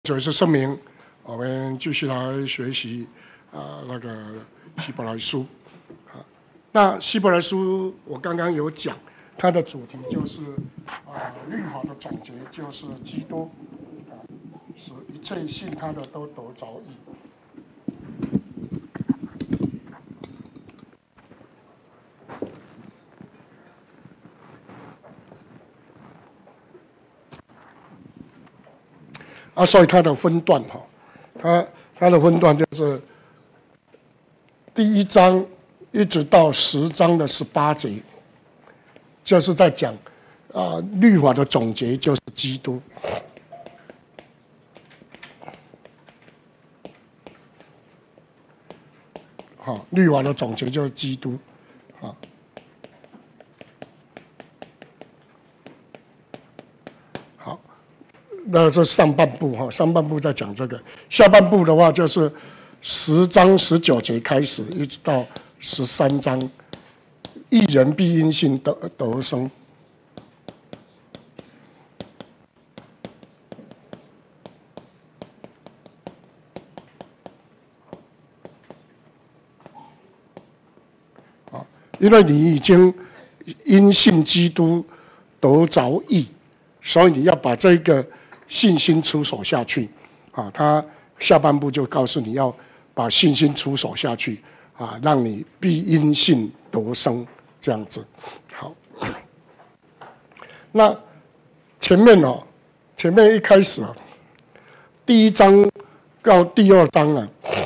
主耶稣圣名，我们继续来学习那个希伯来书。那希伯来书我刚刚有讲，它的主题就是律法的总结就是基督使一切信他的都得着义。所以它的分段它的分段就是第1章一直到10章的18节，就是在讲律法的总结就是基督。律法的总结就是基督。那是上半部上半部在讲这个，下半部的话就是10章19节开始，一直到13章，义人必因信得生。因为你已经因信基督得着义，所以你要把这个信心出手下去他下半部就告诉你要把信心出手下去让你必因信得生，这样子。好，那前面一开始第1章到第2章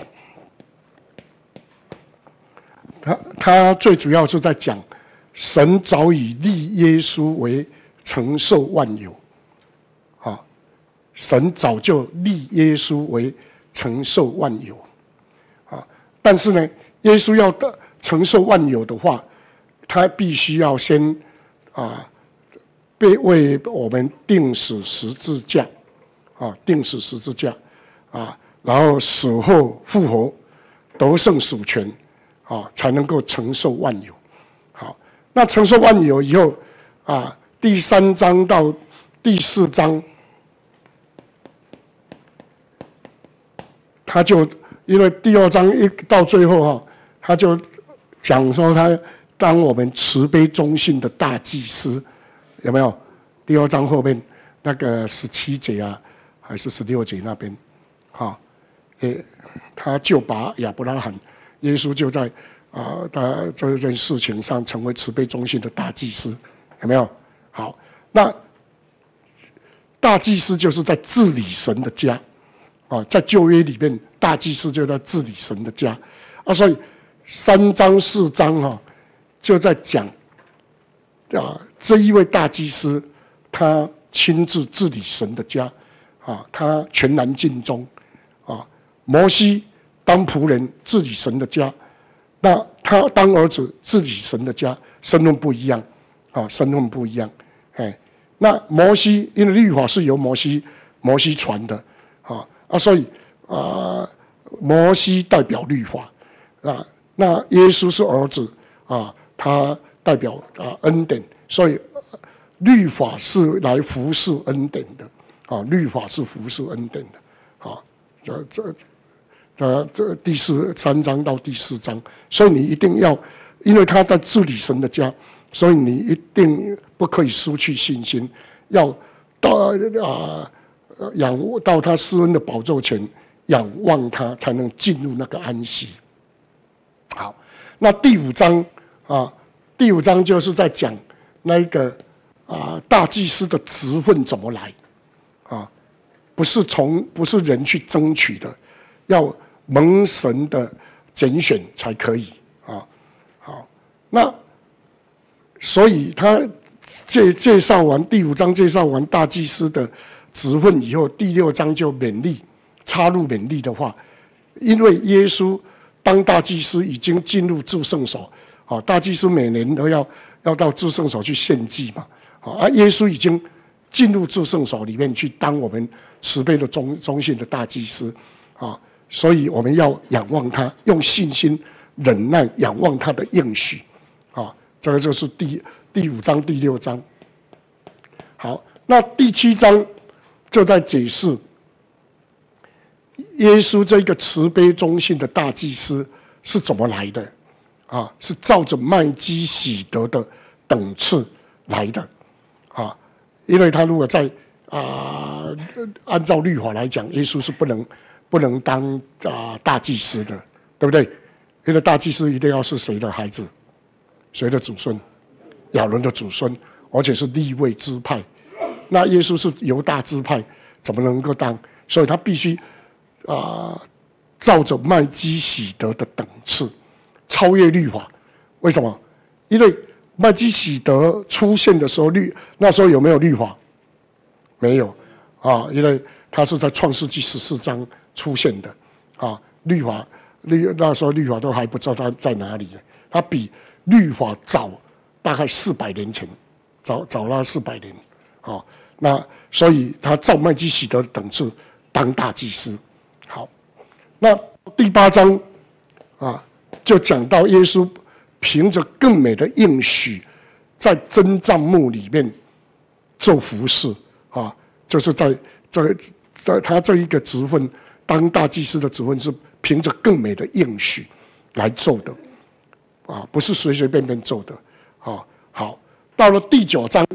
他最主要是在讲神早已立耶稣为承受万有。神早就立耶稣为承受万有但是呢，耶稣要承受万有的话，他必须要先被为我们钉死十字架钉死十字架然后死后复活，得胜属权才能够承受万有。好，那承受万有以后第3章到第4章。他就因为第2章一到最后他就讲说他当我们慈悲忠信的大祭司，有没有？第2章后面那个17节还是16节那边他就把亚伯拉罕，耶稣就在他这件事情上成为慈悲忠信的大祭司，有没有？好，那大祭司就是在治理神的家。在旧约里面，大祭司就在治理神的家所以3章4章就在讲这一位大祭司他亲自治理神的家他全然尽忠摩西当仆人治理神的家，那他当儿子治理神的家，身份不一样身份不一样。那摩西因为律法是由摩西传的所以摩西代表律法那耶稣是儿子他代表恩典，所以律法是来服侍恩典的律法是服侍恩典的这第3章到第4章，所以你一定要，因为他在治理神的家，所以你一定不可以失去信心，要仰望到他施恩的宝座前，仰望他，才能进入那个安息。好，那第5章就是在讲那一个大祭司的职分怎么来不是人去争取的，要蒙神的拣选才可以好，那所以他介绍完第5章，介绍完大祭司的职分以后，第6章就插入勉励的话，因为耶稣当大祭司已经进入至圣所大祭司每年都要到至圣所去献祭嘛耶稣已经进入至圣所里面去当我们慈悲的忠信的大祭司所以我们要仰望他，用信心忍耐仰望他的应许这个就是第5章第6章。好，那第7章就在解释耶稣这个慈悲忠信的大祭司是怎么来的？是照着麦基洗德的等次来的，因为他如果在按照律法来讲，耶稣是不能当大祭司的，对不对？因为大祭司一定要是谁的孩子，谁的祖孙？亚伦的祖孙，而且是利未支派。那耶稣是犹大支派，怎么能够当？所以他必须照着麦基洗德的等次，超越律法。为什么？因为麦基洗德出现的时候，那时候有没有律法？没有因为他是在创世纪14章出现的那时候律法都还不知道他在哪里，他比律法早大概400年前，早了400年那所以他照麦基洗德的等次当大祭司。好，那第8章就讲到耶稣凭着更美的应许，在真帐幕里面做服事就是在他这一个职分当大祭司的职分是凭着更美的应许来做的不是随随便便做的好，到了第9章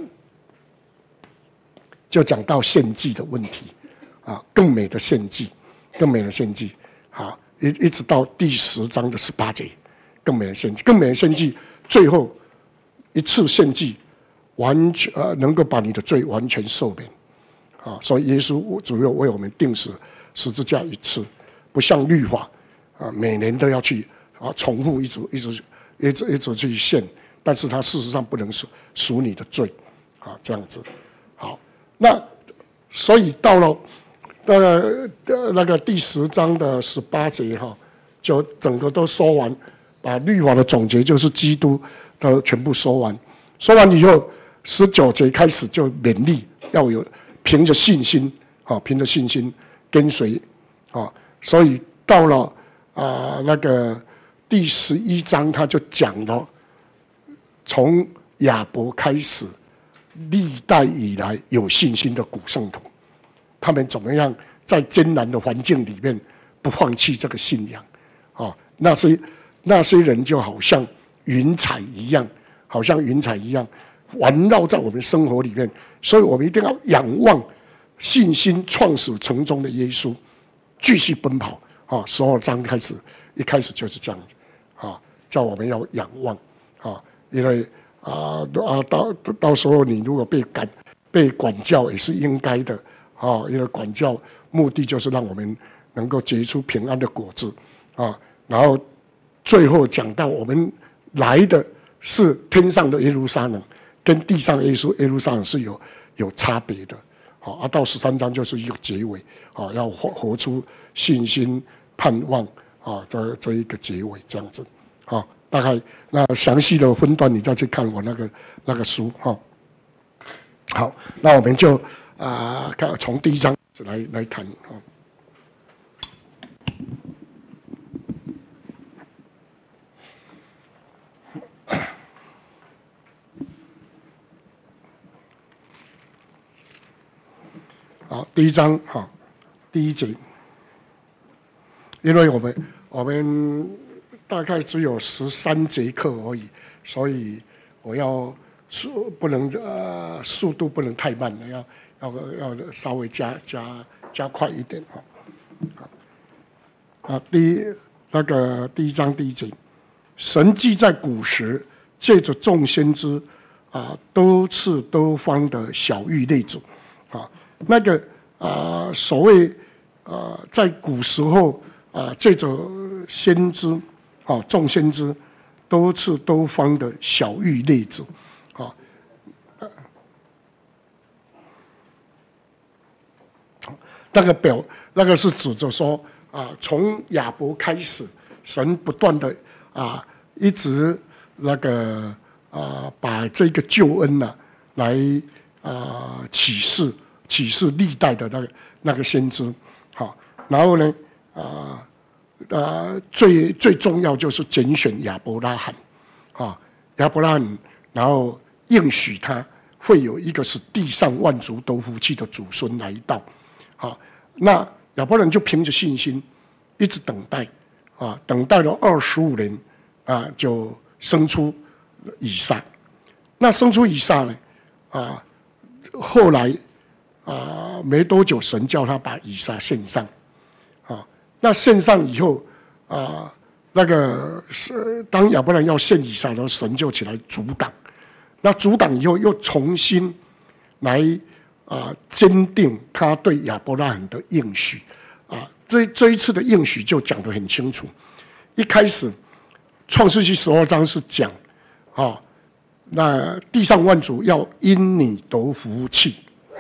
就讲到献祭的问题更美的献祭，好，一直到第10章的18节，更美的献祭，最后一次献祭完全能够把你的罪完全赦免所以耶稣主要为我们钉死十字架一次，不像律法每年都要去重复一直去献，但是它事实上不能赎你的罪这样子。好，那所以到了那个第10章的18节就整个都说完，把律法的总结就是基督都全部说完以后，19节开始就勉励要有凭着信心跟随所以到了那个第11章他就讲了，从亚伯开始，历代以来有信心的古圣徒，他们怎么样在艰难的环境里面不放弃这个信仰那些人就好像云彩一样环绕在我们生活里面，所以我们一定要仰望信心创始成终的耶稣，继续奔跑12章一开始就是这样子叫我们要仰望因为到时候你如果被管教也是应该的因为管教目的就是让我们能够结出平安的果子然后最后讲到我们来的是天上的耶路撒冷，跟地上的耶路撒冷是有差别的到13章就是一个结尾要活出信心盼望这一个结尾这样子大概那详细的分段你再去看我那个书好，那我们就从第1章来谈好，第1章第1节，因为我们大概只有13节课而已，所以我要不能速度不能太慢了，要稍微加快一点第1章第1节，神既在古时借着众先知多次多方的晓谕列祖那个所谓在古时候借着先知众先知多次多方的晓谕列祖那个是指着说从亚伯开始，神不断的一直把这个救恩来启示历代的那个先知然后呢最重要就是拣选亚伯拉罕然后应许他会有一个使地上万族都服气的祖孙来到那亚伯兰就凭着信心一直等待等待了25年就生出以撒。那生出以撒呢后来没多久，神叫他把以撒献上那献上以后那个当亚伯兰要献以撒的时候，神就起来阻挡。那阻挡以后，又重新来坚定他对亚伯拉罕的应许这一次的应许就讲得很清楚。一开始创世纪12章是讲那地上万族要因你得福气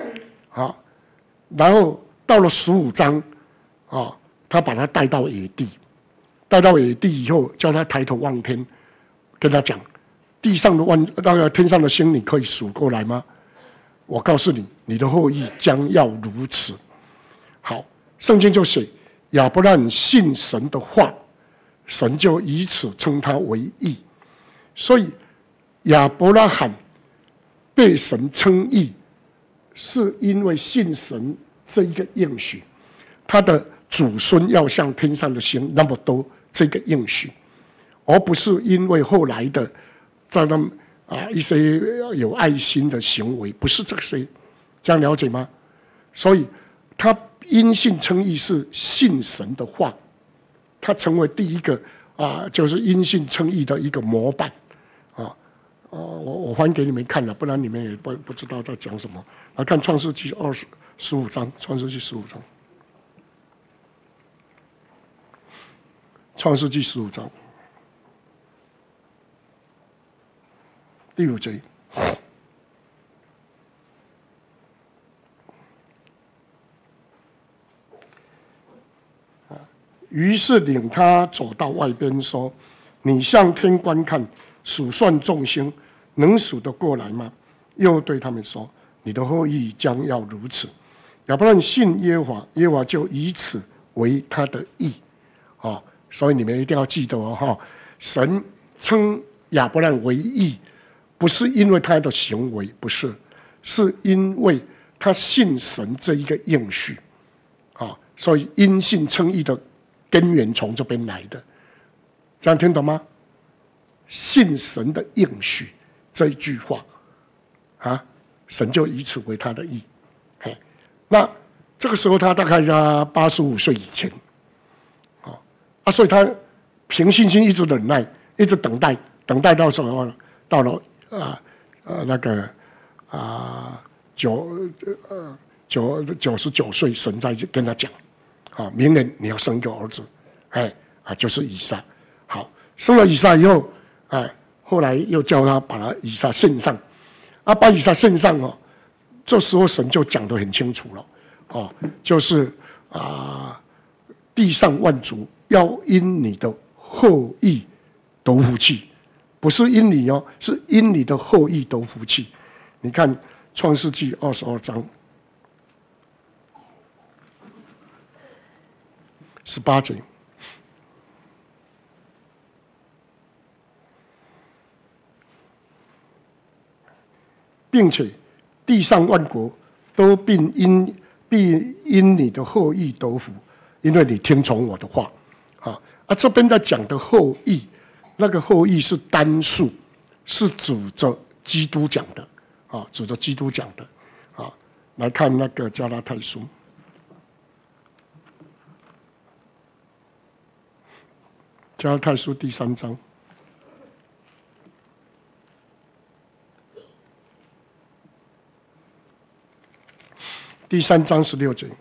然后到了15章他把他带到野地，带到野地以后，叫他抬头望天，跟他讲：地上的那个天上的星，你可以数过来吗？我告诉你，你的后裔将要如此。好，圣经就写亚伯拉罕信神的话，神就以此称他为义。所以亚伯拉罕被神称义，是因为信神这一个应许，他的祖孙要像天上的星那么多，这个应许，而不是因为后来的在那一些有爱心的行为，不是这些，这样了解吗？所以他因信称义是信神的话，他成为第一个就是因信称义的一个模板我还给你们看了，不然你们也不知道在讲什么。来看创世纪15章，创世纪15章。创世纪15章第5节，于是领他走到外边，说：“你向天观看，数算众星，能数得过来吗？”又对他们说：“你的后裔将要如此。”亚伯兰信耶和华，耶和华就以此为他的义。所以你们一定要记得神称亚伯兰为义，不是因为他的行为，不是，是因为他信神这一个应许所以因信称义的根源从这边来的，这样听懂吗？信神的应许这一句话神就以此为他的义。那这个时候他大概在85岁以前所以他凭信心一直忍耐，一直等待，等待到什么？到了那个99岁，神在跟他讲明年你要生一个儿子，就是以撒。好，生了以撒以后，后来又叫他把以撒献上，把以撒献上这时候神就讲得很清楚了，就是地上万族要因你的后裔得福气，不是因你是因你的后裔得福气。你看创世纪22章18节，并且地上万国都必因你的后裔得福，因为你听从我的话。这边在讲的后裔，那个后裔是单数，是指着基督讲的指着基督讲的来看那个加拉太书，加拉太书第3章。第3章16节，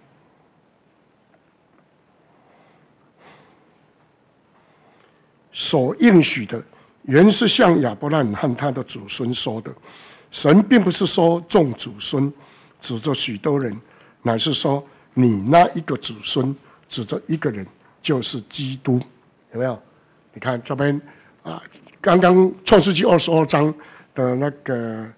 所应许的原是向亚伯拉罕和他的祖孙说的。神并不是说众祖孙，指着许多人，乃是说你那一个祖孙，指着一个人，就是基督。有没有？你看这边刚刚创世纪22章的那个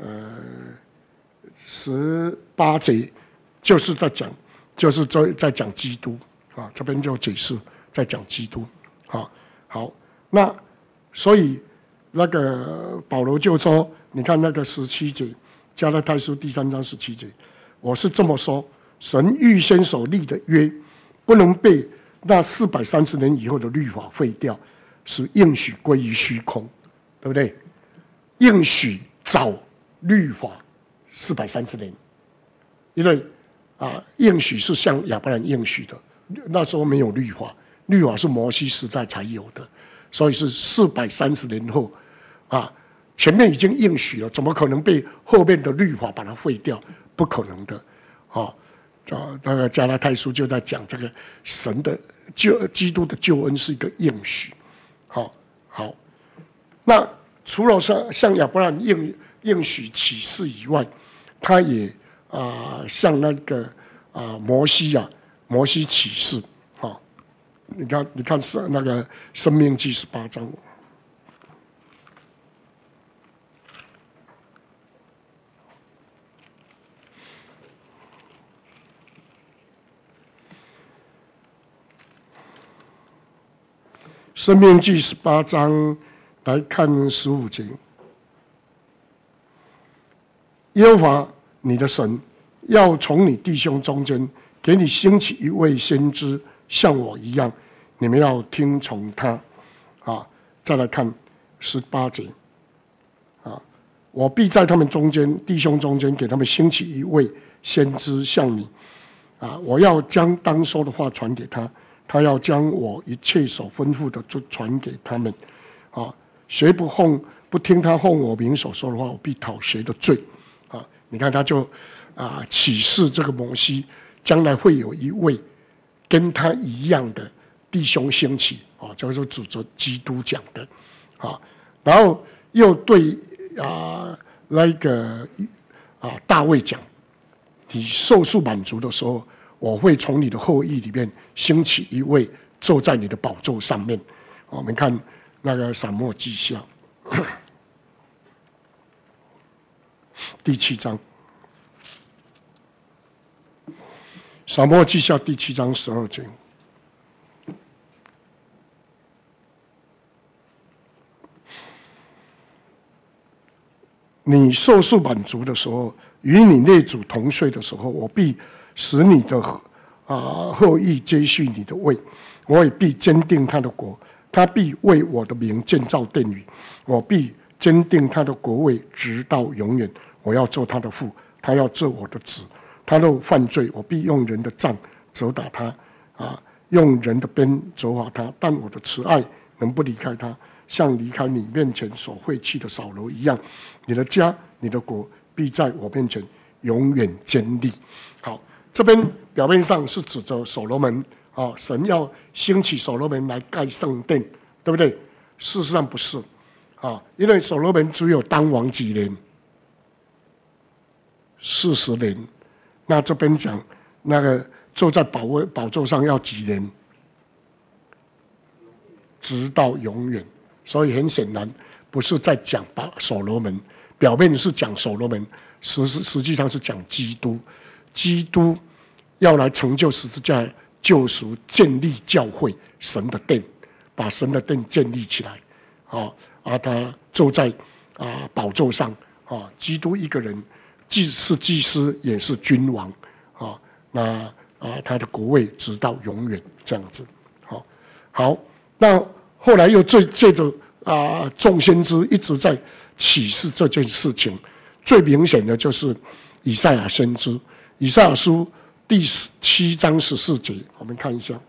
18节，就是在讲，就是在讲基督这边就解释在讲基督好，那所以那个保罗就说，你看那个17节，加拉太书第3章17节，我是这么说：神预先所立的约， 不能被那430年以后的律法废掉，使应许归于虚空，对不对？应许早律法430年，因为应许是向亚伯兰应许的，那时候没有律法，律法是摩西时代才有的，所以是430年后前面已经应许了，怎么可能被后面的律法把它废掉？不可能的。那个加拉太书就在讲这个神的基督的救恩是一个应许。好，那除了向亚伯兰应许启示以外，他也向那个摩西启示。你看是那个申命记18章。申命记18章来看15节，耶和华你的神要从你弟兄中间给你兴起一位先知，像我一样，你们要听从他。再来看18节，我必在他们中间，弟兄中间给他们兴起一位先知像你。我要将当说的话传给他。他要将我一切所吩咐的就传给他们。谁不听他奉我名所说的话，我必讨谁的罪。你看他就启示这个摩西，将来会有一位跟他一样的弟兄兴起，就是指着基督讲的。然后又对那个大卫讲，你受数满足的时候，我会从你的后裔里面兴起一位坐在你的宝座上面。我们看那个撒母耳记下第7章，撒母耳记下第7章12节。你受数满足的时候，与你列祖同睡的时候，我必使你的后裔接续你的位，我也必坚定他的国，他必为我的名建造殿宇，我必坚定他的国位直到永远。我要做他的父，他要做我的子。他若犯罪，我必用人的杖责打他，用人的鞭责罚他。但我的慈爱能不离开他，像离开你面前所废弃的扫罗一样。你的家，你的国必在我面前永远坚立。好，这边表面上是指着所罗门，神要兴起所罗门来盖圣殿，对不对？事实上不是，因为所罗门只有当王几年，40年。那这边讲那个坐在宝座上要几年？直到永远。所以很显然不是在讲所罗门，表面是讲所罗门，实际上是讲基督。基督要来成就十字架救赎，建立教会，神的殿，把神的殿建立起来。他坐在宝座上，基督一个人既是祭司也是君王。他的国位直到永远，这样子。好，那后来又借着众先知一直在启示这件事情。最明显的就是以赛亚先知，以赛亚书第7章14节，我们看一下。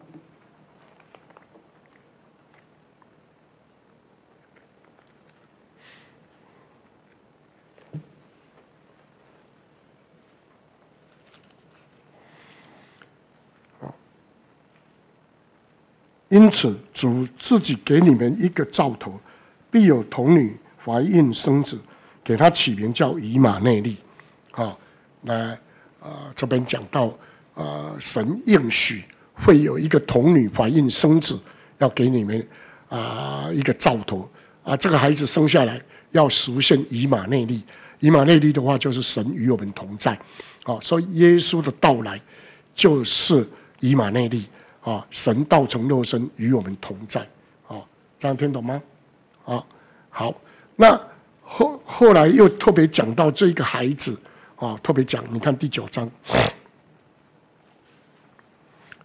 因此，主自己给你们一个兆头，必有童女怀孕生子，给他起名叫以马内利。这边讲到神应许会有一个童女怀孕生子，要给你们一个兆头。这个孩子生下来要实现以马内利。以马内利的话，就是神与我们同在。所以耶稣的到来就是以马内利。神道成肉身与我们同在。这样听懂吗？好，那后来又特别讲到这个孩子，特别讲，你看第9章，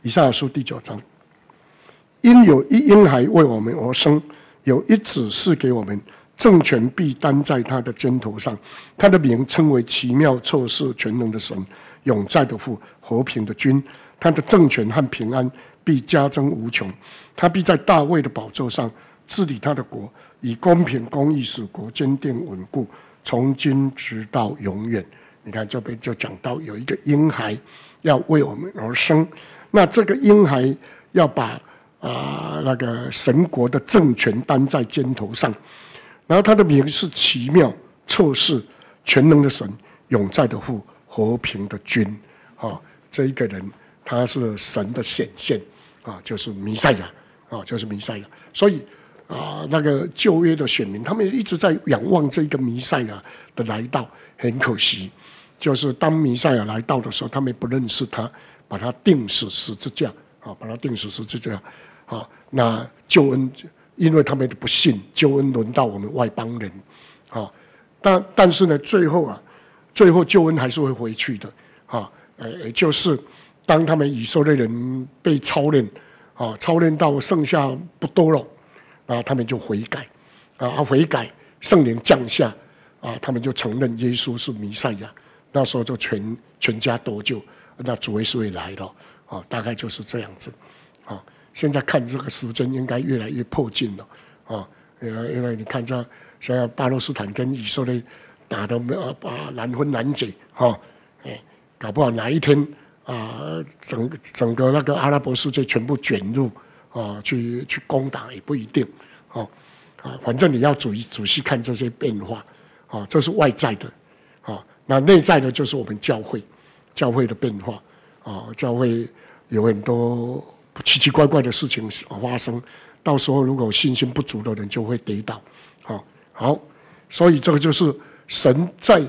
以赛亚书第9章，因有一婴孩为我们而生，有一子赐给我们，政权必担在他的肩头上，他的名称为奇妙、测试、全能的神，永在的父，和平的君。他的政权和平安必加增无穷，他必在大卫的宝座上治理他的国，以公平公义使国坚定稳固，从今直到永远。你看这边就讲到有一个婴孩要为我们而生，那这个婴孩要把那个神国的政权担在肩头上，然后他的名是奇妙、测试、全能的神，永在的父，和平的君。这一个人他是神的显现就是弥赛亚就是弥赛亚。所以那个旧约的选民他们一直在仰望这个弥赛亚的来到，很可惜就是当弥赛亚来到的时候，他们不认识他，把他钉死十字架把他钉死十字架那救恩因为他们的不信，救恩轮到我们外邦人但是呢最后救恩还是会回去的也就是当他们以色列人被操练操练到剩下不多了他们就悔改悔改，圣灵降下他们就承认耶稣是弥赛亚，那时候就全家得救，那主耶稣也来了大概就是这样子现在看这个时间应该越来越迫近了因为你看这现在巴勒斯坦跟以色列打得难分难解搞不好哪一天整个那个阿拉伯世界全部卷入去攻打也不一定反正你要仔细看这些变化这是外在的那内在的就是我们教会的变化教会有很多奇奇怪怪的事情发生，到时候如果信心不足的人就会跌倒好，所以这个就是神在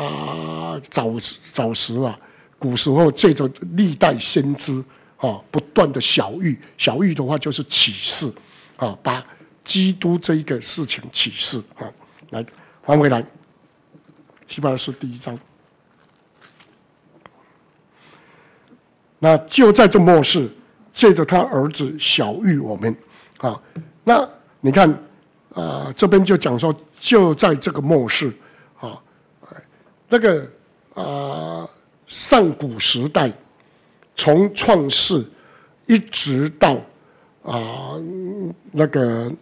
早时古时候借着历代先知不断的晓谕的话就是启示把基督这一个事情启示来翻回来希伯来书第1章。那就在这末世，借着他儿子晓谕我们那你看这边就讲说，就在这个末世那个上古时代，从创世一直到那个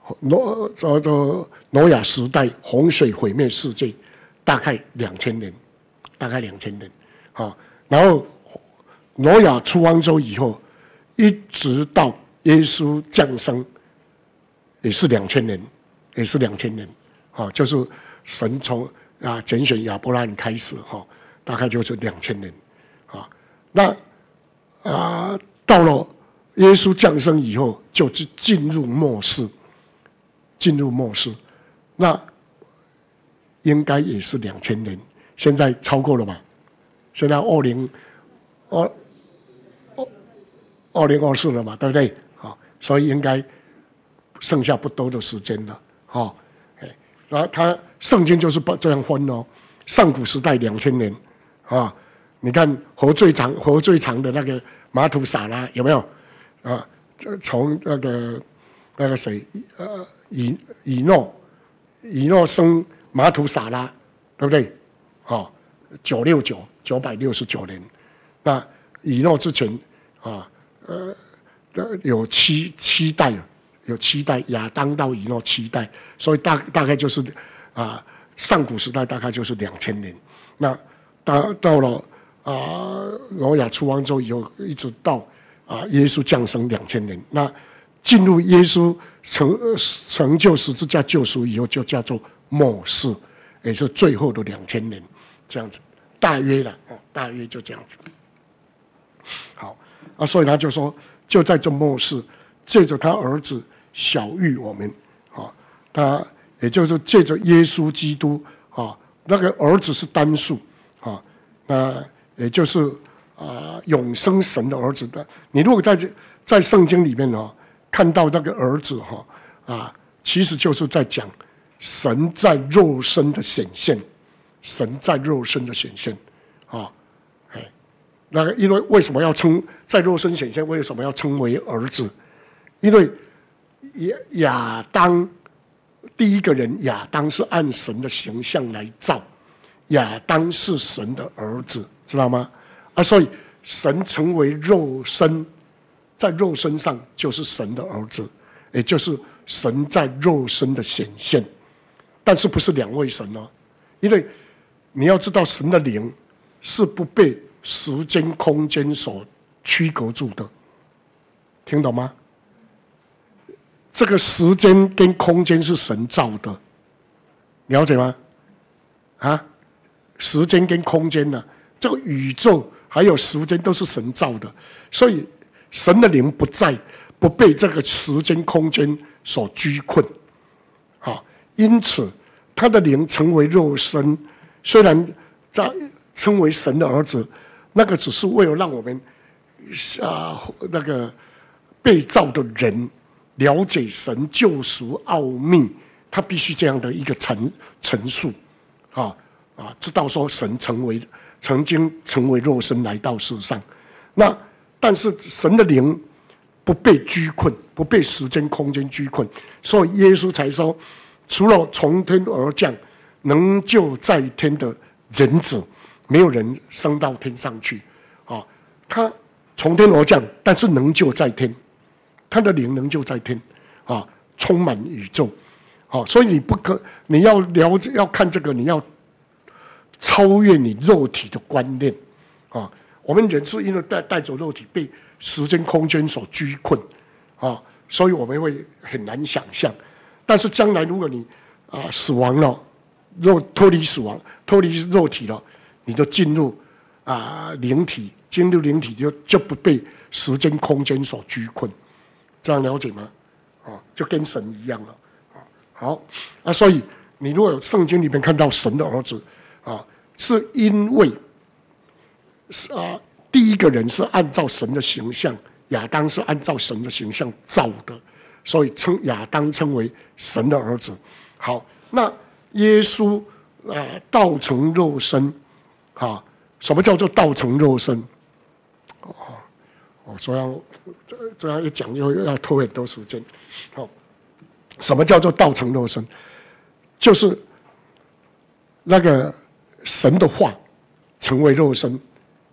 挪亚时代，洪水毁灭世界，大概2000年，然后挪亚出方舟以后，一直到耶稣降生，也是2000年，就是神从拣选亚伯拉罕开始大概就是2000年那到了耶稣降生以后，就进入末世，那应该也是2000年，现在超过了吧？现在2024了嘛，对不对？所以应该剩下不多的时间了然后他圣经就是这样分上古时代2000年你看活最长的那个马土撒拉有没有从那个谁以诺生马土撒拉，对不对969年。那以诺之前有七代，亚当到以诺7代，所以大概就是上古时代大概就是2000年。那到了挪亚出方舟以后，一直到耶稣降生2000年。那进入耶稣成就十字架救赎以后，就叫做末世，也是最后的2000年，这样子，大约就这样子。好所以他就说，就在这末世，借着他儿子晓谕我们他也就是借着耶稣基督那个儿子是单数那也就是永生神的儿子的。你如果在圣经里面看到那个儿子其实就是在讲神在肉身的显现， 那个因为为什么要称在肉身显现？为什么要称为儿子？因为亚当第一个人亚当是按神的形象来造，亚当是神的儿子，知道吗？所以神成为肉身，在肉身上就是神的儿子，也就是神在肉身的显现。但是不是两位神哦？因为你要知道，神的灵是不被时间空间所区隔住的，听懂吗？这个时间跟空间是神造的，了解吗？时间跟空间呢，这个宇宙还有时间都是神造的，所以神的灵不被这个时间空间所拘困。因此他的灵成为肉身，虽然在称为神的儿子，那个只是为了让我们那个被造的人了解神救赎奥秘，他必须这样的一个陈述，知道说神曾经成为肉身来到世上。但是神的灵不被拘困，不被时间空间拘困，所以耶稣才说，除了从天而降能救在天的人子，没有人升到天上去。他从天而降，但是能救在天，他的灵能救在天，充满宇宙。所以你要了解，要看这个，你要超越你肉体的观念。我们人是因为带着肉体被时间空间所拘困，所以我们会很难想象。但是将来如果你死亡了，脱离死亡，脱离肉体了，你就进入灵体，进入灵体就不被时间空间所拘困，这样了解吗？就跟神一样了。好所以你如果有圣经里面看到神的儿子是因为第一个人是按照神的形象，亚当是按照神的形象造的，所以亚当称为神的儿子。好，那耶稣道成肉身，什么叫做道成肉身？这样一讲又要拖很多时间。什么叫做道成肉身？就是那个神的话成为肉身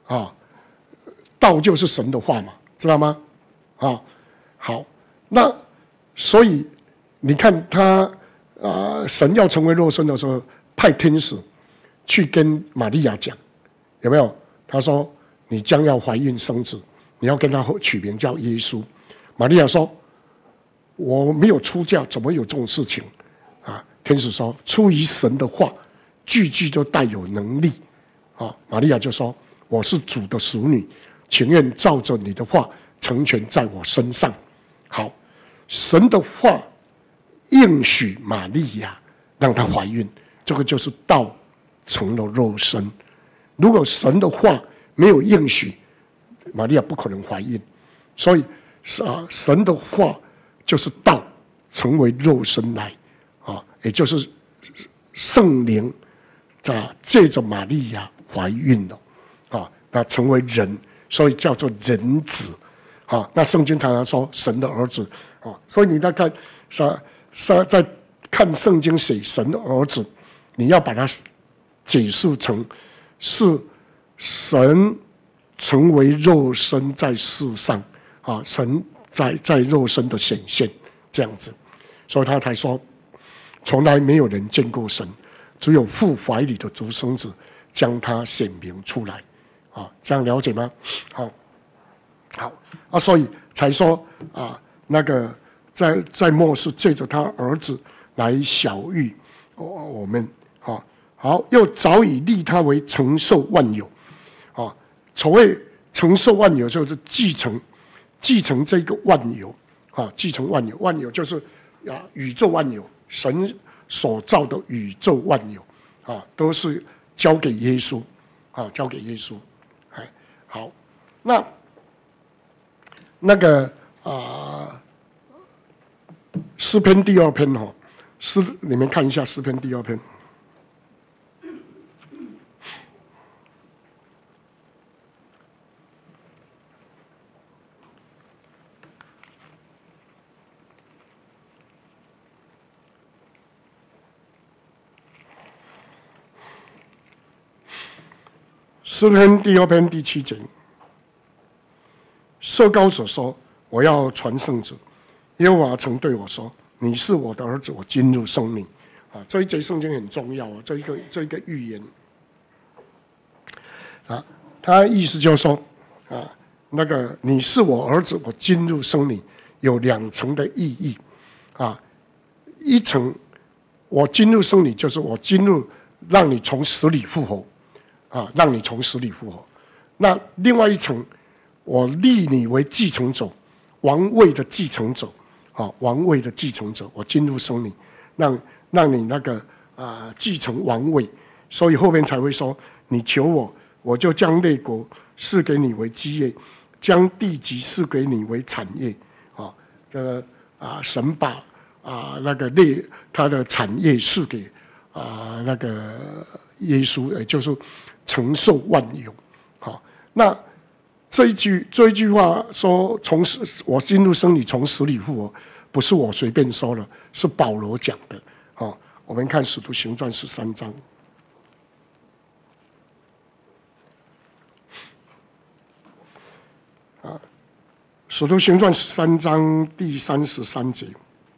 道就是神的话嘛，知道吗？好，那所以你看他神要成为肉身的时候，派天使去跟玛利亚讲，有没有？他说你将要怀孕生子，你要跟他取名叫耶稣。玛利亚说我没有出嫁，怎么有这种事情天使说出于神的话，句句都带有能力玛利亚就说我是主的属女，情愿照着你的话成全在我身上。好，神的话应许玛利亚让她怀孕，这个就是道成了肉身。如果神的话没有应许，玛利亚不可能怀孕。所以神的话就是道成为肉身来也就是圣灵借着玛利亚怀孕了那成为人，所以叫做人子那圣经常常说神的儿子所以你在看在看圣经写神的儿子，你要把它解释成是神成为肉身在世上神在肉身的显现这样子，所以他才说从来没有人见过神，只有父怀里的独生子将他显明出来这样了解吗？好所以才说那个在末世借着他儿子来晓谕我们好，又早已立他为承受万有所谓承受万有就是继承这个万有继承万有，万有就是宇宙万有，神所造的宇宙万有都是交给耶稣交给耶稣。好，那个诗篇第2篇你们看一下诗篇第2篇。 诗篇第2篇第7节，受膏者说：“我要传圣旨。耶和华曾对我说：你是我的儿子，我今日生你。”啊，这一节圣经很重要啊，这一个预言啊，他意思就是说啊，那个你是我儿子，我今日生你，有2层的意义啊。一层，我今日生你，就是我今日让你从死里复活啊，让你从死里复活。那另外一层，我立你为继承者，王位的继承者啊，王位的继承者，我今日生你，让你那个继承王位，所以后面才会说，你求我，我就将列国赐给你为基业，将地级赐给你为产业啊。这个神把那个他的产业赐给那个耶稣，也就是承受万有。好，那这一句话说，我今日生你，从死里复活，不是我随便说的，是保罗讲的。我们看《使徒行传》13章。《使徒行传》13章第33节。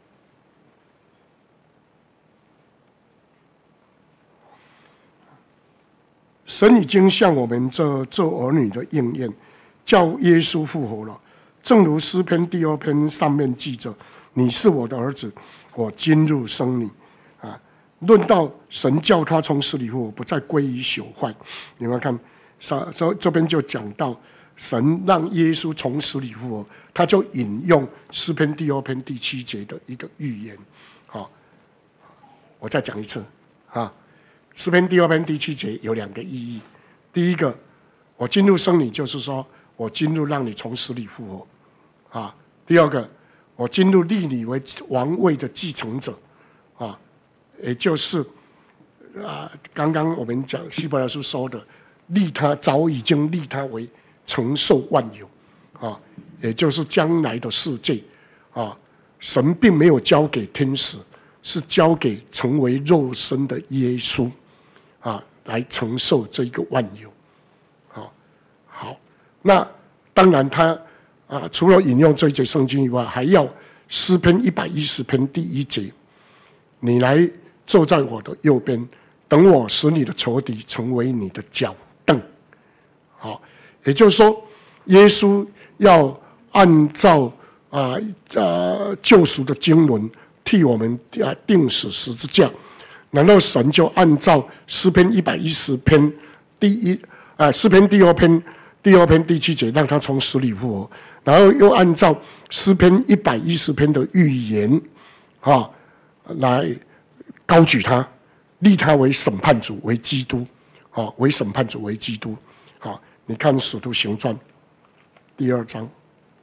神已经向我们这儿女的应验，叫耶稣复活了。正如诗篇第2篇上面记着：“你是我的儿子，我今日生你。”论到神叫他从死里复活，不再归于朽坏。你们看，这边就讲到神让耶稣从死里复活，他就引用诗篇第2篇第7节的一个预言。好，我再讲一次啊。诗篇第2篇第7节有2个意义。第一个，我今日生你，就是说我今日让你从死里复活啊。第二个，我今日立你为王位的继承者啊，也就是刚刚我们讲希伯来书说的，早已经立他为承受万有啊，也就是将来的世界啊。神并没有交给天使，是交给成为肉身的耶稣啊，来承受这一个万有。好，那当然他除了引用这一节圣经以外，还要诗篇110篇第1节，你来坐在我的右边，等我使你的仇敌成为你的脚凳。好，也就是说，耶稣要按照救赎的经纶替我们钉死十字架，然后神就按照诗篇110篇诗篇第2篇第7节让他从死里复活，然后又按照诗篇110篇的预言来高举他，立他为审判主，为基督为审判主，为基督。你看《使徒行传》第2章。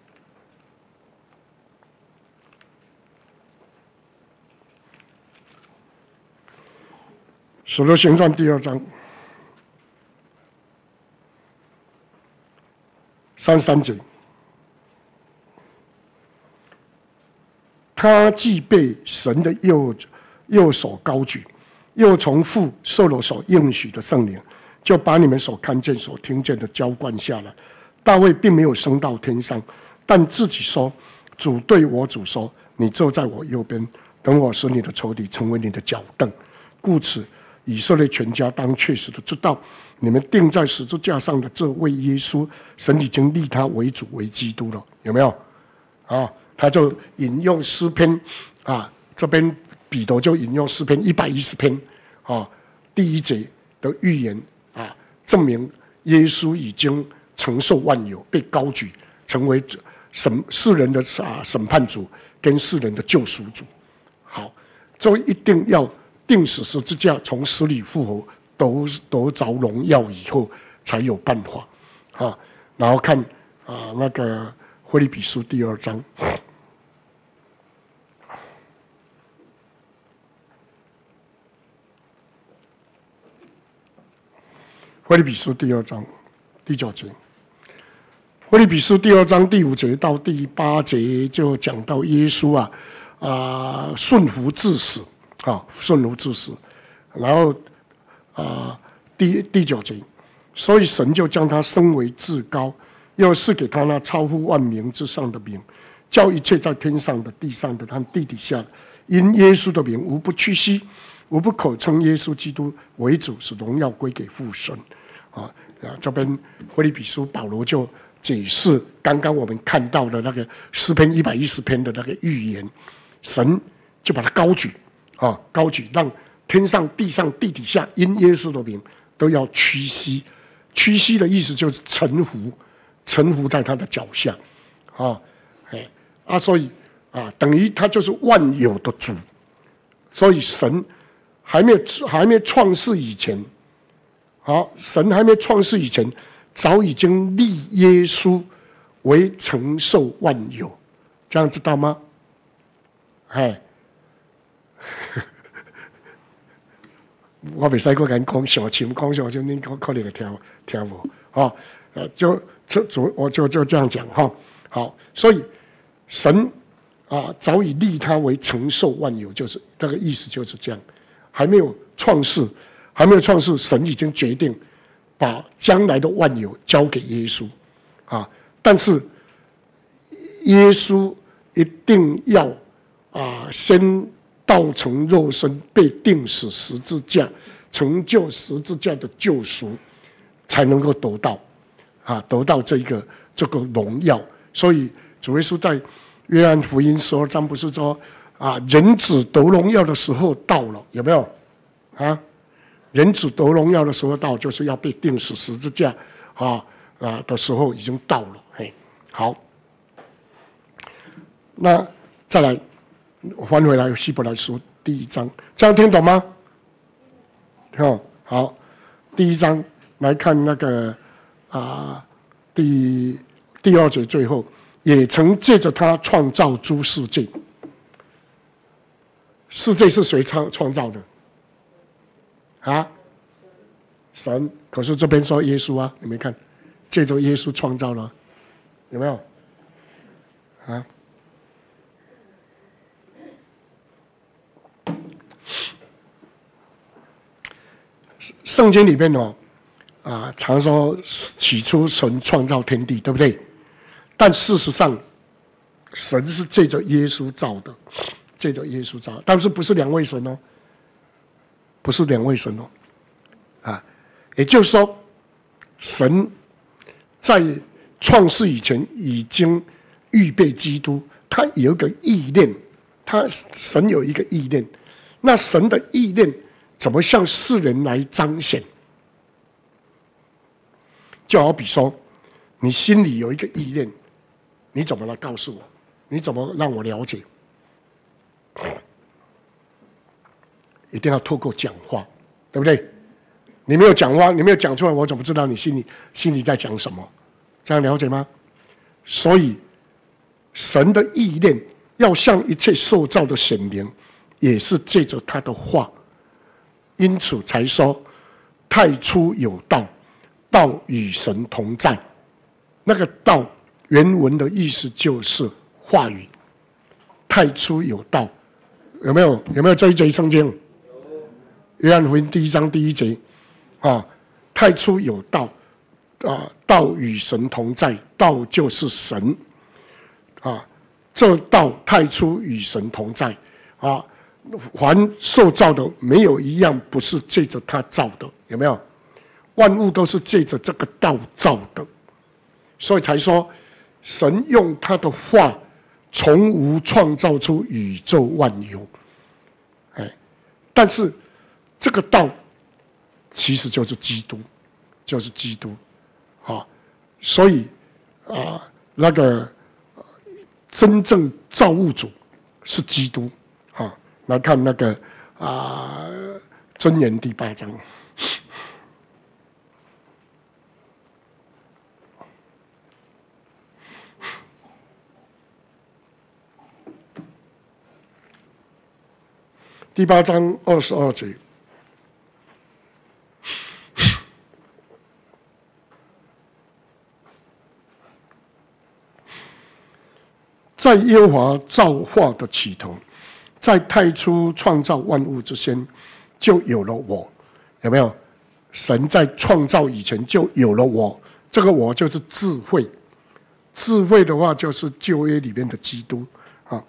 使徒行传第2章33节，他既被神的右手高举，又从父受了所应许的圣灵，就把你们所看见所听见的浇灌下来。大卫并没有升到天上，但自己说：主对我主说，你坐在我右边，等我使你的仇敌成为你的脚凳。故此以色列全家当确实的知道，你们钉在十字架上的这位耶稣，神已经立他为主为基督了。有没有他就引用诗篇这边彼得就引用诗篇110篇第1节的预言证明耶稣已经承受万有，被高举成为世人的审判主跟世人的救赎主。好，就一定要钉死十字架，从死里复活，得着荣耀以后才有办法然后看那个腓立比书第2章。腓立比书第2章第9节，腓立比书第2章第5节到第8节就讲到耶稣顺服至死顺服至死。然后第9节， 所以神就将他升为至高，又赐给他那超乎万名之上的名，叫一切在天上的、地上的和地底下的，因耶稣的名，无不屈膝，无不口称耶稣基督为主，使荣耀归给父神。这边腓立比书保罗就解释刚刚我们看到的那个诗篇110篇的那个预言，神就把它高举，高举，让天上、地上、地底下因耶稣的名都要屈膝。屈膝的意思就是臣服，臣服在他的脚下，所以等于他就是万有的主。所以神还没创世以前，神还没创世以前，早已经立耶稣为承受万有，这样知道吗？我袂使搁甲你讲上深，讲上深，你可能会听无我就这样讲好，所以神早已立他为承受万有，就是那个意思，就是这样。还没有创世，神已经决定把将来的万有交给耶稣但是耶稣一定要先道成肉身，被钉死十字架，成就十字架的救赎，才能够得到这个荣耀。所以主耶稣在约翰福音12章不是说人子得荣耀的时候到了，有没有人子得荣耀的时候到，就是要被钉死十字架的时候已经到了。好，那再来翻回来希伯来书第1章，这样听懂吗？好，第1章来看那个第2节最后，也曾借着他创造诸世界。世界是谁创造的？神。可是这边说耶稣你没看，借着耶稣创造了，有没有？圣经里面常说起初神创造天地，对不对？但事实上，神是借着耶稣造的，但是不是两位神哦，不是两位神哦，也就是说，神在创世以前已经预备基督，他有一个意念，神有一个意念，那神的意念怎么向世人来彰显？就好比说，你心里有一个意念，你怎么来告诉我？你怎么让我了解？一定要透过讲话，对不对？你没有讲话，你没有讲出来，我怎么知道你心里在讲什么？这样了解吗？所以，神的意念要向一切受造的显明，也是借着他的话。因此才说，太初有道，道与神同在。那个道原文的意思就是话语。太初有道，有没有这一节圣经？约翰福音第1章第1节太初有道，道与神同在，道就是神这道太初与神同在凡受造的没有一样不是借着他造的，有没有？万物都是借着这个道造的，所以才说神用他的话从无创造出宇宙万有。但是这个道其实就是基督，所以那个真正造物主是基督来看那个箴言第8章。第8章22节，在耶和华造化的起头，在太初创造万物之先，就有了我。有没有？ 神在创造以前就有了我，这个我就是智慧。智慧的话，就是旧约里面的基督啊。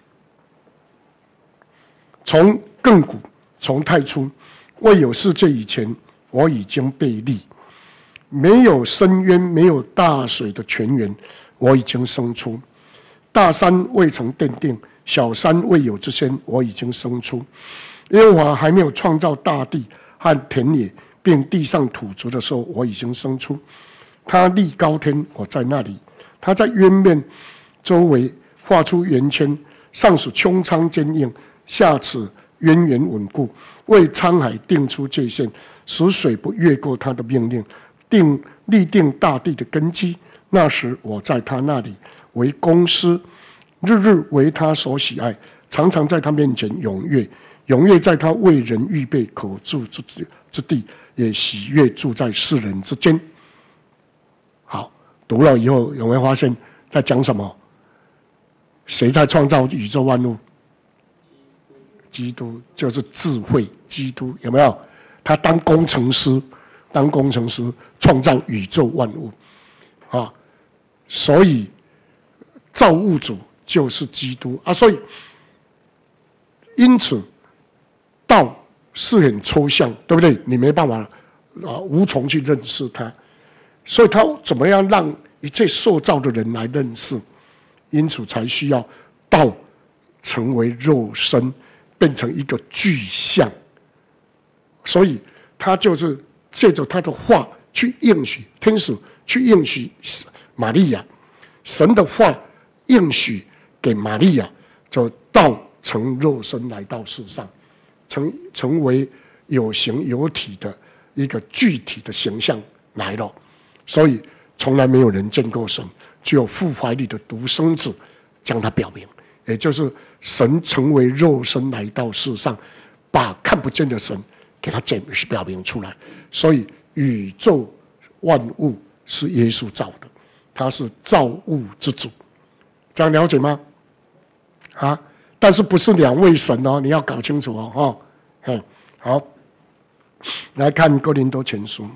从亘古，从太初，未有世界以前，我已经被立；没有深渊，没有大水的泉源，我已经生出。大山未曾奠定，小山未有之先，我已经生出。耶和华还没有创造大地和田野，并地上土族的时候，我已经生出。他立高天，我在那里；他在渊面周围画出圆圈，上使穹苍坚硬，下此渊源稳固，为沧海定出界限，使水不越过他的命令，立定大地的根基。那时我在他那里为公师，日日为他所喜爱，常常在他面前踊跃在他为人预备可住之地，也喜悦住在世人之间。好，读了以后有没有发现在讲什么？谁在创造宇宙万物？基督，就是智慧。基督有没有？他当工程师创造宇宙万物啊！所以造物主就是基督啊！所以因此道是很抽象，对不对？你没办法无从去认识它，所以他怎么样让一切受造的人来认识？因此才需要道成为肉身，变成一个具象。所以他就是借着他的话去应许天使，去应许玛利亚，神的话应许给玛利亚，就道成肉身来到世上，成为有形有体的一个具体的形象来了。所以从来没有人见过神，只有父怀里的独生子将他表明，也就是神成为肉身来到世上，把看不见的神给他表明出来。所以宇宙万物是耶稣造的，他是造物之主，这样了解吗？啊，但是不是两位神哦，你要搞清楚哦。好，来看哥林多前书。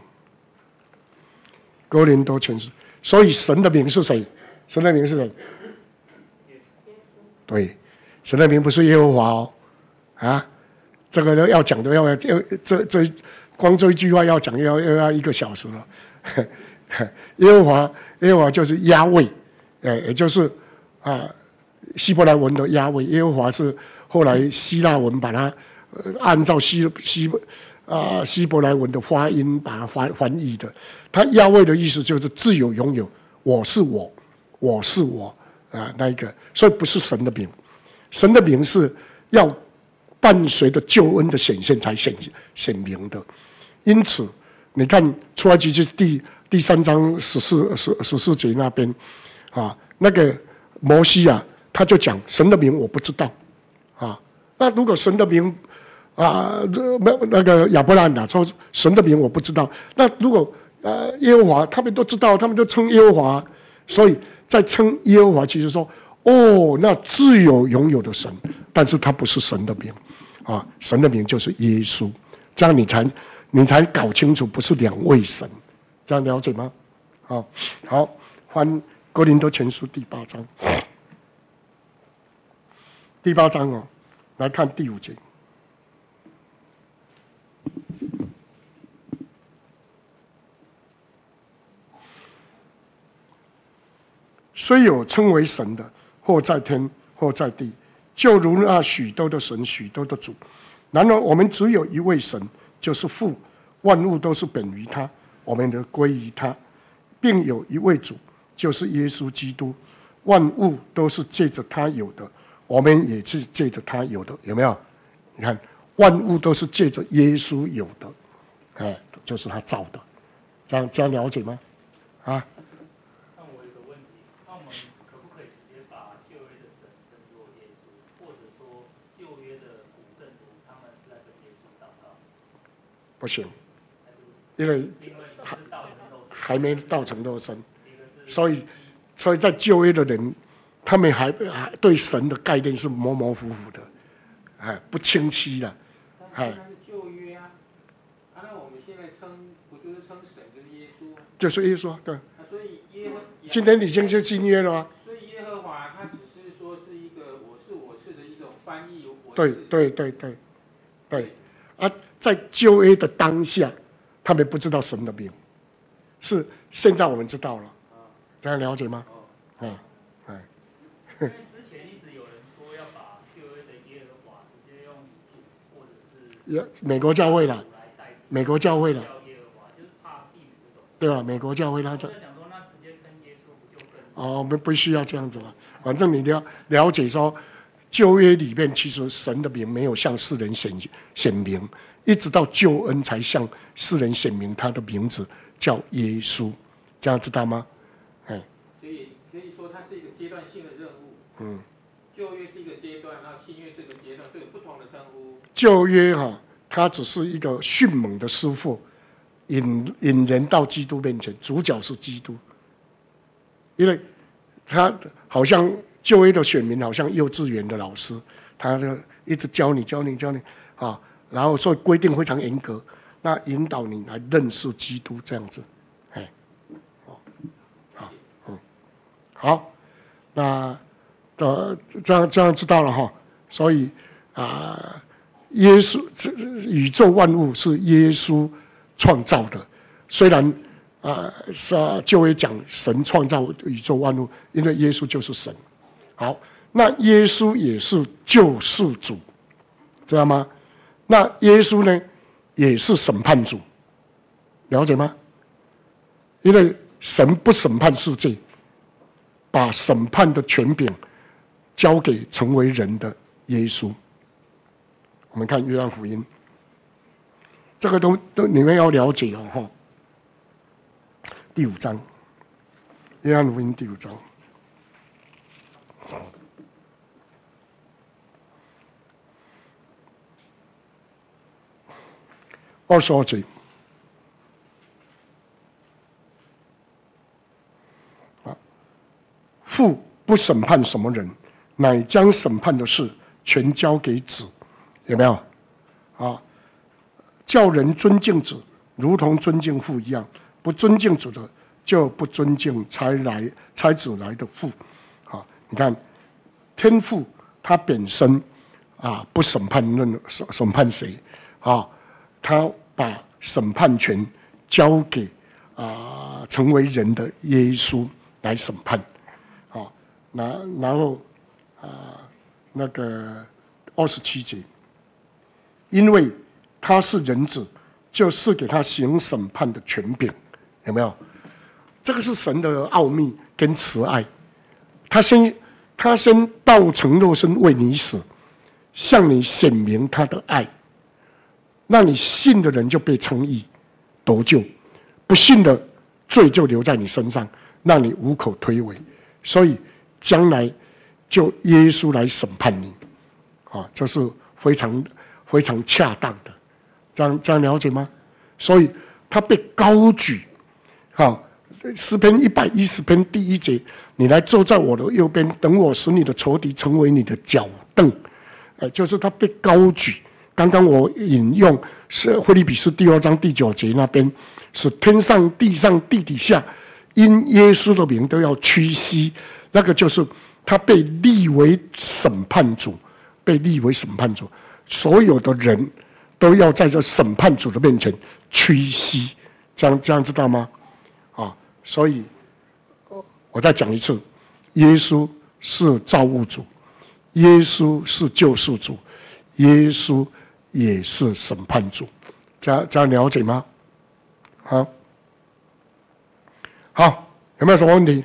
哥林多前书，所以神的名是谁？神的名是谁？对，神的名不是耶和华哦，啊，这个要讲的要光这一句话要讲要1个小时了。耶和华就是亚卫，也就是希伯来文的亚卫。耶和华是后来希腊文把它按照希伯来文的发音把它翻译的。他亚卫的意思就是自由拥有，我是我那一个，所以不是神的名。神的名是要伴随着救恩的显现才显明的。因此你看出埃及记第3章14节那边那个摩西他就讲神的名我不知道那如果神的名那个亚伯拉罕说神的名我不知道，那如果耶和华他们都知道，他们就称耶和华，所以在称耶和华其实说那自有拥有的神，但是他不是神的名神的名就是耶稣，这样你才搞清楚不是两位神，这样了解吗？好，翻哥林多前书第8章，第8章来看第5节。虽有称为神的，或在天，或在地，就如那许多的神，许多的主。然而我们只有一位神，就是父，万物都是本于他，我们得归于他，并有一位主，就是耶稣基督。万物都是借着他有的，我们也是借着他有的，有没有？你看，万物都是借着耶稣有的，就是他造的，这样了解吗？不行，因为还没道成肉身，所以在旧约的人，他们还对神的概念是模模糊糊的，不清晰的， 那是旧约那我们现在称就是耶稣啊，对。 所以今天已经是新约了啊。 所以耶和华他只是说是一个我是的一种翻译。 对，啊，在旧约的当下，他们不知道神的名，是现在我们知道了，这样了解吗？ 因为之前一直有人说要把旧约的耶和华直接用主或者是美国教会了，美国教会了， 就是怕避免这种， 对吧？美国教会他在想说，那直接称耶稣不就更我们不需要这样子了，反正你了解说，旧约里面其实神的名没有向世人显明，一直到救恩才向世人显明他的名字叫耶稣，这样知道吗？ 所以可以说它是一个阶段性的任务。旧约是一个阶段，然后新约是一个阶段，所以有不同的称呼。 旧约它只是一个迅猛的师傅，引人到基督面前，主角是基督。因为他好像旧约的选民，好像幼稚园的老师，他就一直教你啊，然后所以规定非常严格，那引导你来认识基督这样子。好，那这样知道了哈。所以耶稣宇宙万物是耶稣创造的，虽然就会讲神创造宇宙万物，因为耶稣就是神。好，那耶稣也是救世主，知道吗？那耶稣呢，也是审判主，了解吗？因为神不审判世界，把审判的权柄交给成为人的耶稣。我们看约翰福音，这个都你们要了解哦，第5章，约翰福音第5章。22节，父不审判什么人，乃将审判的事全交给子，有没有？叫人尊敬子，如同尊敬父一样；不尊敬子的，就不尊敬差子来的父。你看，天父他本身不审判谁他把审判权交给成为人的耶稣来审判。然后那个27节，因为他是人子，就是给他行审判的权柄，有没有？这个是神的奥秘跟慈爱。他先道成肉身为你死，向你显明他的爱。那你信的人就被称义得救，不信的罪就留在你身上，让你无可推诿。所以将来就耶稣来审判你，这是非常非常恰当的，这样了解吗？所以他被高举，诗篇110篇第1节，你来坐在我的右边，等我使你的仇敌成为你的脚凳，就是他被高举。刚刚我引用是腓立比书第2章第9节那边，是天上地上地底下因耶稣的名都要屈膝，那个就是他被立为审判主，所有的人都要在这审判主的面前屈膝，这样知道吗？所以我再讲一次，耶稣是造物主，耶稣是救世主，耶稣也是审判主，这样了解吗？好，有没有什么问题？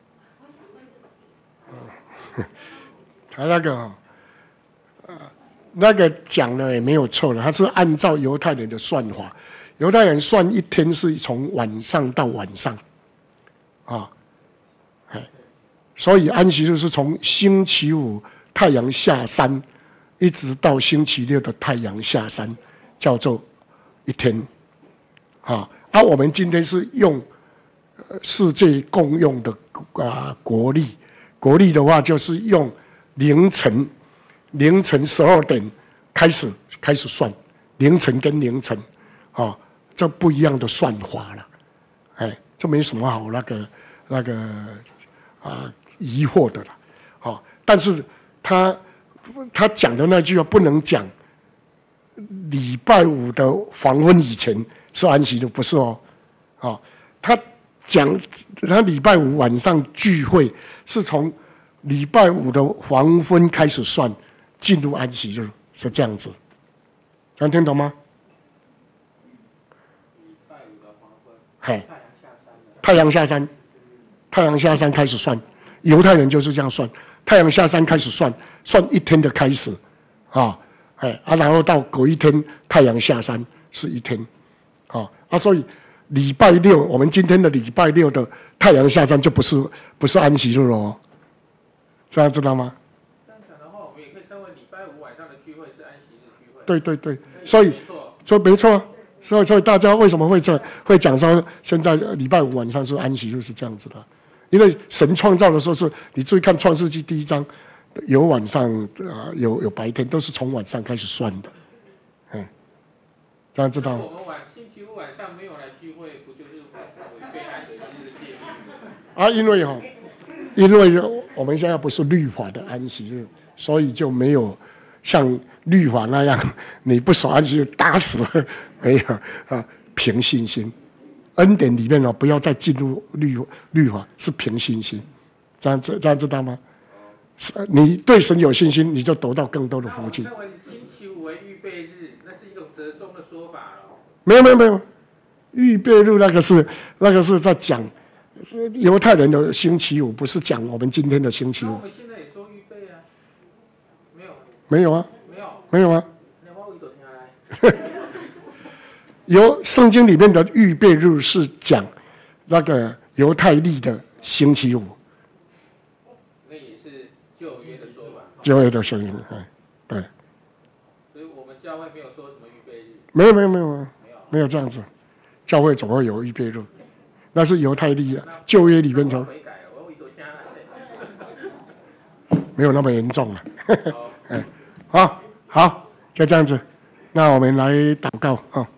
他那个那个讲的也没有错了，他是按照犹太人的算法，犹太人算一天是从晚上到晚上，啊，所以安息日是从星期五太阳下山，一直到星期六的太阳下山，叫做一天，啊，我们今天是用世界共用的国历，国历的话就是用凌晨12点开始算，凌晨跟凌晨，这不一样的算法了，这没什么好那个疑惑的了，但是他讲的那句话不能讲，礼拜五的黄昏以前是安息日，不是哦，他讲他礼拜五晚上聚会是从礼拜五的黄昏开始算，进入安息日，是这样子，这样听懂吗？ 礼拜五的黄昏， 嘿，太阳下山开始算，犹太人就是这样算，太阳下山开始算一天的开始，然后到隔一天太阳下山是一天，所以礼拜六我们今天的礼拜六的太阳下山就不是安息日了，这样知道吗？ 这样讲的话，我们也可以称为礼拜五晚上的聚会是安息日聚会。 对，所以没错啊，所以大家为什么会讲说现在礼拜五晚上是安息日是这样子的？因为神创造的时候是，你注意看创世纪第1章，有晚上有白天，都是从晚上开始算的，这样知道吗？ 我们星期五晚上没有来聚会，不就是违背安息日的诫命吗？ 因为我们现在不是律法的安息日，所以就没有像律法那样，你不守安息日打死了，没有凭信心。恩典里面不要再进入律法，是凭信心，这样知道吗？你对神有信心，你就得到更多的福气。 认为星期五为预备日，那是一种折中的说法了。 没有，预备日那个是在讲犹太人的星期五，不是讲我们今天的星期五。 那我们现在也说预备啊， 没有啊， 没有啊。那我一朵听下来。 由圣经里面的预备日是讲那个犹太历的星期五， 那也是旧约的说法。 旧约的声音，对。 所以我们教会没有说什么预备日。 没有这样子，教会总会有预备日，那是犹太历旧约里面才没有那么严重了。好，就这样子，那我们来祷告。